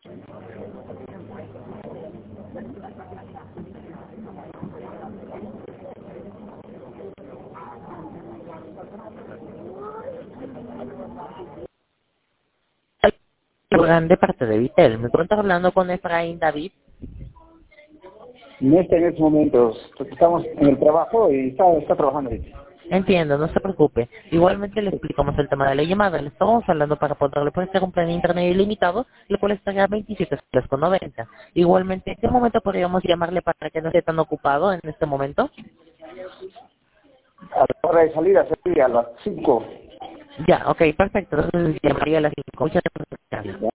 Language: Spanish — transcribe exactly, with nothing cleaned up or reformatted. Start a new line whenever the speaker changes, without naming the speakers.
De parte de Vitel, me encuentro hablando con Efraín David.
No está en estos momentos, porque estamos en el trabajo y está, está trabajando ahorita.
Entiendo, no se preocupe. Igualmente le explicamos el tema de la llamada. Le estamos hablando para poderle ofrecer un plan de internet ilimitado, el cual estaría a veintisiete soles con noventa. Igualmente, ¿en qué momento podríamos llamarle para que no esté tan ocupado en este momento?
A la hora de salida sería a las cinco.
Ya, ok, perfecto. Entonces llamaría a las cinco. Muchas gracias.